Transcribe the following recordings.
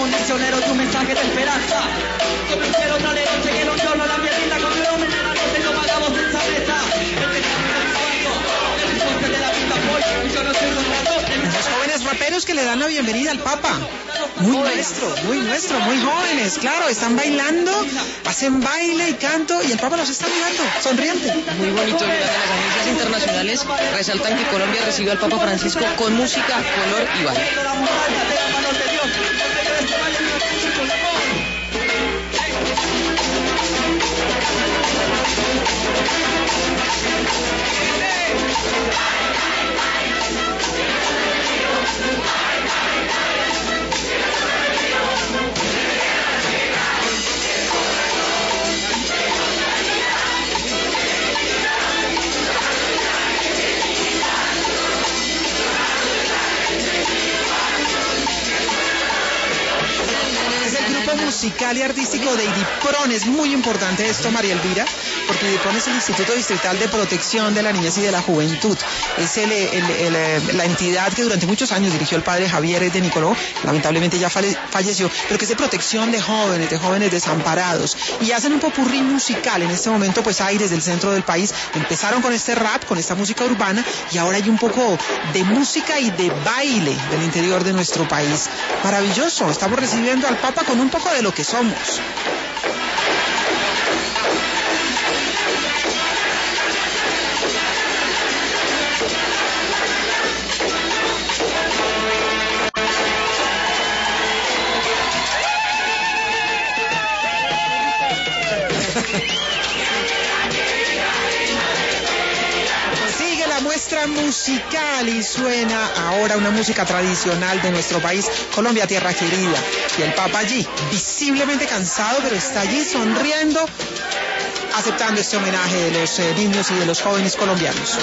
como un misionero tu mensaje de esperanza. Yo prefiero traer un chequero, yo no la violina, con un hombre en la noche como hagamos en esa mesa. El responde de la vida hoy, y yo no soy un ratón. Los jóvenes raperos que le dan la bienvenida al Papa. Muy nuestro, muy jóvenes, claro, están bailando, hacen baile y canto y el Papa los está mirando, sonriente. Muy bonito, mira, las agencias internacionales resaltan que Colombia recibe al Papa Francisco con música, color y baile. Musical y artístico de IDIPRON. Es muy importante esto, María Elvira, porque IDIPRON es el Instituto Distrital de Protección de la Niñez y de la Juventud. Es la entidad que durante muchos años dirigió el padre Javier de Nicoló, lamentablemente ya falleció, pero que es de protección de jóvenes desamparados, y hacen un popurrí musical. En este momento, pues aires del centro del país empezaron con este rap, con esta música urbana, y ahora hay un poco de música y de baile del interior de nuestro país. Maravilloso, estamos recibiendo al Papa con un poco de lo que somos. Sigue la muestra musical y suena ahora una música tradicional de nuestro país, Colombia, tierra querida. Y el Papa allí, visiblemente cansado, pero está allí sonriendo, aceptando este homenaje de los niños y de los jóvenes colombianos.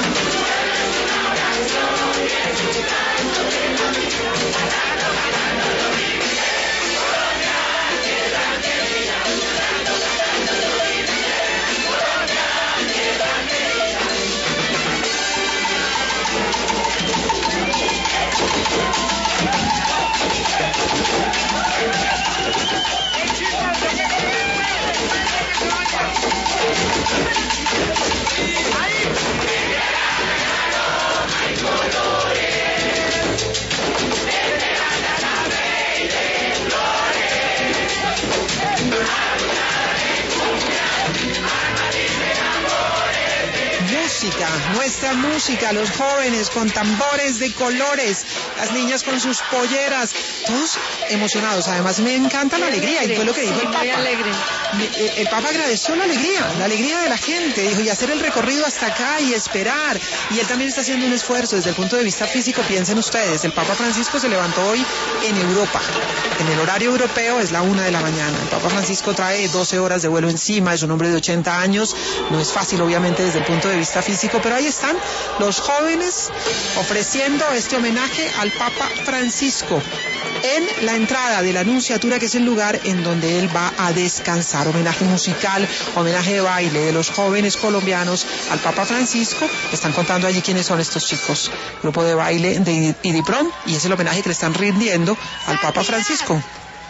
Nuestra música, los jóvenes con tambores de colores, las niñas con sus polleras, todos emocionados. Además me encanta la alegría, y fue lo que dijo el Papa. Muy alegre. El Papa agradeció la alegría de la gente, dijo, y hacer el recorrido hasta acá y esperar. Y él también está haciendo un esfuerzo desde el punto de vista físico. Piensen ustedes, el Papa Francisco se levantó hoy en Europa. En el horario europeo es la 1 de la mañana. El Papa Francisco trae 12 horas de vuelo encima, es un hombre de 80 años. No es fácil, obviamente, desde el punto de vista físico, pero ahí están los jóvenes ofreciendo este homenaje al Papa Francisco en la entrada de la Nunciatura, que es el lugar en donde él va a descansar. Homenaje musical, homenaje de baile de los jóvenes colombianos al Papa Francisco. Están contando allí quiénes son estos chicos, grupo de baile de IDIPRON, y es el homenaje que le están rindiendo al Papa Francisco.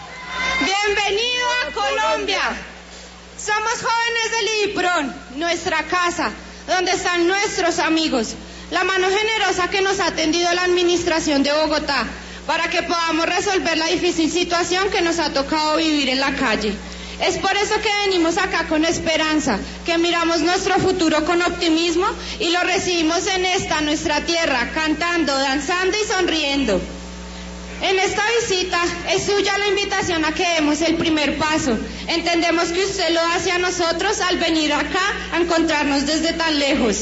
Bienvenido a Colombia. Somos jóvenes del IDIPRON, nuestra casa, donde están nuestros amigos, la mano generosa que nos ha atendido la administración de Bogotá, para que podamos resolver la difícil situación que nos ha tocado vivir en la calle. Es por eso que venimos acá con esperanza, que miramos nuestro futuro con optimismo y lo recibimos en esta nuestra tierra, cantando, danzando y sonriendo. En esta visita es suya la invitación a que demos el primer paso. Entendemos que usted lo hace a nosotros al venir acá a encontrarnos desde tan lejos.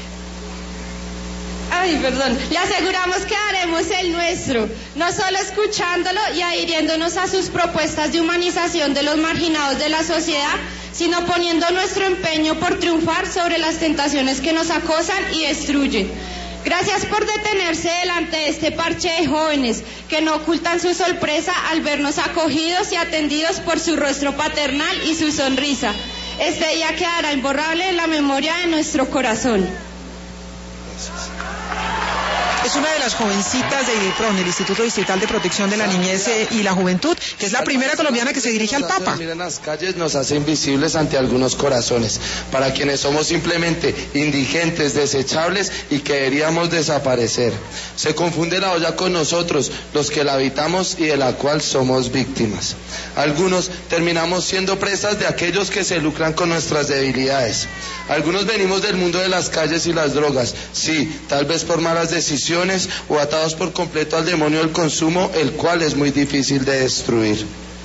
Le aseguramos que haremos el nuestro, no solo escuchándolo y adhiriéndonos a sus propuestas de humanización de los marginados de la sociedad, sino poniendo nuestro empeño por triunfar sobre las tentaciones que nos acosan y destruyen. Gracias por detenerse delante de este parche de jóvenes que no ocultan su sorpresa al vernos acogidos y atendidos por su rostro paternal y su sonrisa. Este día quedará imborrable en la memoria de nuestro corazón. es una de las jovencitas de IDIPRON, el Instituto Distrital de Protección de la Niñez y la Juventud, que es la primera colombiana que se dirige al Papa. Miren, las calles nos hacen visibles ante algunos corazones, para quienes somos simplemente indigentes, desechables y que deberíamos desaparecer. Se confunde la olla con nosotros, los que la habitamos y de la cual somos víctimas. Algunos terminamos siendo presas de aquellos que se lucran con nuestras debilidades. Algunos venimos del mundo de las calles y las drogas, sí, tal vez por malas decisiones o atados por completo al demonio del consumo, el cual es muy difícil de destruir.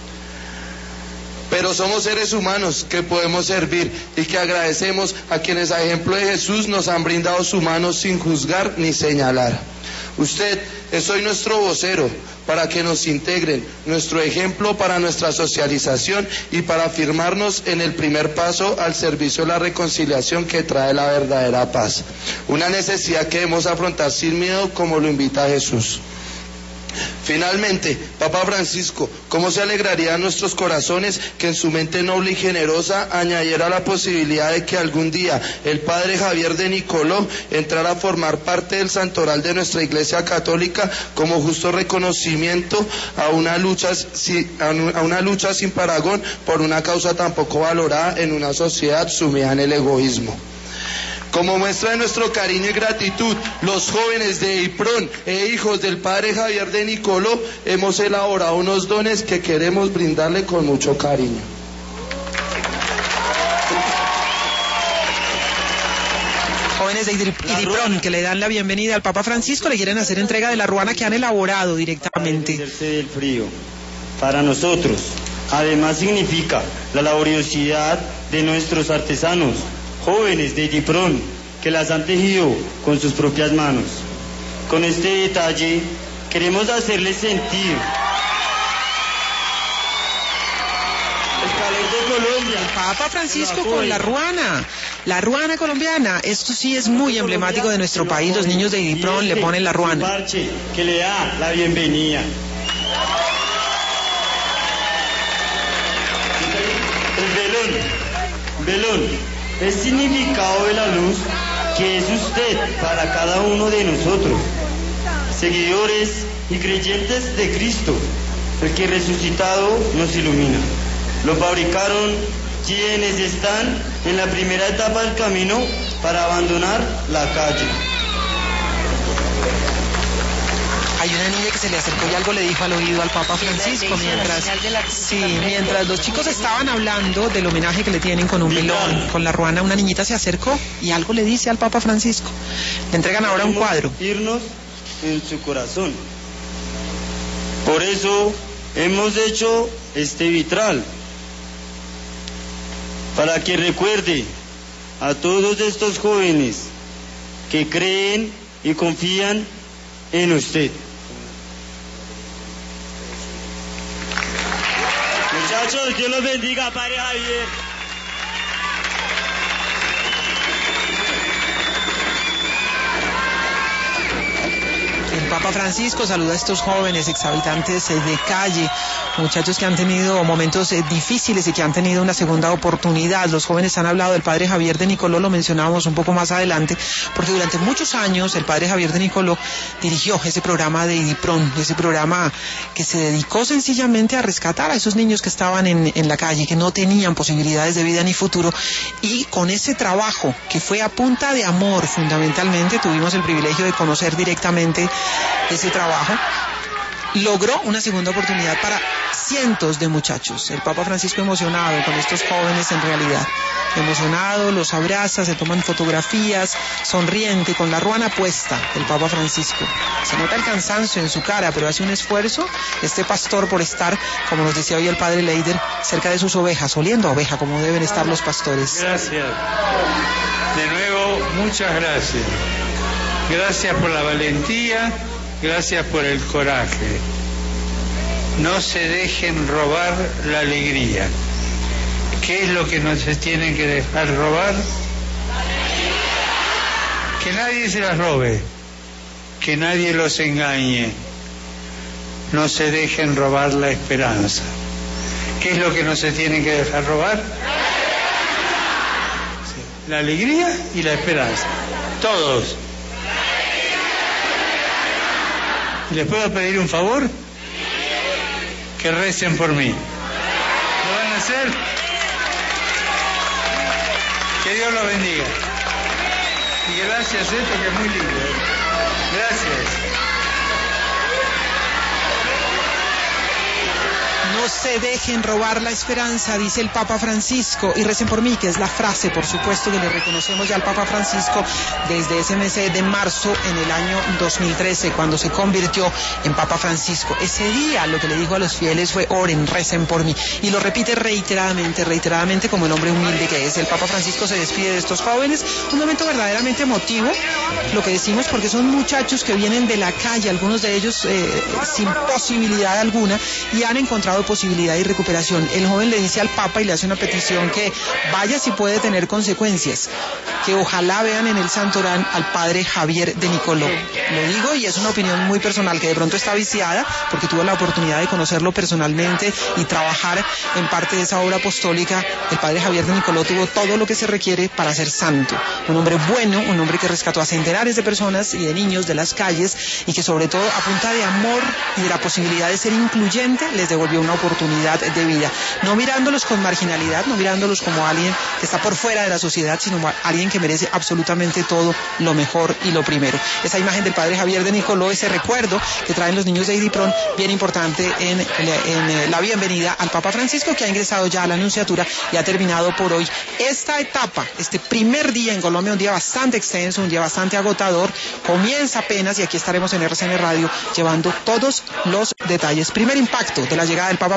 Pero somos seres humanos que podemos servir y que agradecemos a quienes a ejemplo de Jesús nos han brindado su mano sin juzgar ni señalar. Usted es hoy nuestro vocero para que nos integren, nuestro ejemplo para nuestra socialización y para afirmarnos en el primer paso al servicio de la reconciliación que trae la verdadera paz. Una necesidad que debemos afrontar sin miedo como lo invita Jesús. Finalmente, Papa Francisco, ¿cómo se alegrarían nuestros corazones que en su mente noble y generosa añadiera la posibilidad de que algún día el Padre Javier de Nicoló entrara a formar parte del santoral de nuestra Iglesia Católica como justo reconocimiento a una lucha sin parangón por una causa tan poco valorada en una sociedad sumida en el egoísmo? Como muestra de nuestro cariño y gratitud, los jóvenes de IDIPRON e hijos del Padre Javier de Nicoló hemos elaborado unos dones que queremos brindarle con mucho cariño. Jóvenes de IDIPRON que le dan la bienvenida al Papa Francisco, le quieren hacer entrega de la ruana que han elaborado directamente. Del frío. Para nosotros, además significa la laboriosidad de nuestros artesanos, jóvenes de IDIPRON, que las han tejido con sus propias manos. Con este detalle queremos hacerles sentir el calor de Colombia. El Papa Francisco con la ruana colombiana. Esto sí es muy emblemático de nuestro país. Los niños de IDIPRON le ponen la ruana. Parche que le da la bienvenida. El velón. El significado de la luz que es usted para cada uno de nosotros, seguidores y creyentes de Cristo, el que resucitado nos ilumina. Lo fabricaron quienes están en la primera etapa del camino para abandonar la calle. Hay una niña que se le acercó y algo le dijo al oído al Papa Francisco mientras los chicos estaban hablando del homenaje que le tienen con un velón, con la ruana. Una niñita se acercó y algo le dice al Papa Francisco. Le entregan ahora un cuadro. Irnos en su corazón. Por eso hemos hecho este vitral, para que recuerde a todos estos jóvenes que creen y confían en usted. Muchachos, Dios los bendiga, Padre Javier. El Papa Francisco saluda a estos jóvenes exhabitantes de calle, muchachos que han tenido momentos difíciles y que han tenido una segunda oportunidad. Los jóvenes han hablado del Padre Javier de Nicoló, lo mencionábamos un poco más adelante, porque durante muchos años el Padre Javier de Nicoló dirigió ese programa de IDIPRON, ese programa que se dedicó sencillamente a rescatar a esos niños que estaban en la calle, que no tenían posibilidades de vida ni futuro, y con ese trabajo que fue a punta de amor fundamentalmente, tuvimos el privilegio de conocer directamente ese trabajo, logró una segunda oportunidad para cientos de muchachos. El Papa Francisco emocionado con estos jóvenes, en realidad emocionado, los abraza, se toman fotografías, sonriente, con la ruana puesta. El Papa Francisco, se nota el cansancio en su cara, pero hace un esfuerzo este pastor por estar, como nos decía hoy el padre Leider, cerca de sus ovejas, oliendo a oveja como deben estar los pastores. Gracias, de nuevo muchas gracias. Gracias por la valentía, gracias por el coraje. No se dejen robar la alegría. ¿Qué es lo que no se tienen que dejar robar? Que nadie se las robe, que nadie los engañe. No se dejen robar la esperanza. ¿Qué es lo que no se tienen que dejar robar? La alegría y la esperanza. Todos. ¿Les puedo pedir un favor? Que recen por mí. ¿Lo van a hacer? Que Dios los bendiga. Y gracias, esto que es muy lindo. Gracias. No se dejen robar la esperanza, dice el Papa Francisco, y recen por mí, que es la frase, por supuesto, que le reconocemos ya al Papa Francisco desde ese mes de marzo en el año 2013, cuando se convirtió en Papa Francisco. Ese día lo que le dijo a los fieles fue: oren, recen por mí, y lo repite reiteradamente como el hombre humilde que es. El Papa Francisco se despide de estos jóvenes, un momento verdaderamente emotivo, lo que decimos, porque son muchachos que vienen de la calle, algunos de ellos sin posibilidad alguna, y han encontrado posibilidad y recuperación. El joven le dice al Papa y le hace una petición que vaya si puede tener consecuencias, que ojalá vean en el Santorán al padre Javier de Nicoló. Lo digo y es una opinión muy personal, que de pronto está viciada, porque tuve la oportunidad de conocerlo personalmente y trabajar en parte de esa obra apostólica. El padre Javier de Nicoló tuvo todo lo que se requiere para ser santo. Un hombre bueno, un hombre que rescató a centenares de personas y de niños de las calles, y que sobre todo a punta de amor y de la posibilidad de ser incluyente les devolvió una oportunidad de vida, no mirándolos con marginalidad, no mirándolos como alguien que está por fuera de la sociedad, sino alguien que merece absolutamente todo lo mejor y lo primero. Esa imagen del padre Javier de Nicoló, ese recuerdo que traen los niños de IDIPRON, bien importante en la bienvenida al Papa Francisco, que ha ingresado ya a la Anunciatura y ha terminado por hoy esta etapa, este primer día en Colombia, un día bastante extenso, un día bastante agotador. Comienza apenas, y aquí estaremos en RCN Radio llevando todos los detalles. Primer impacto de la llegada del Papa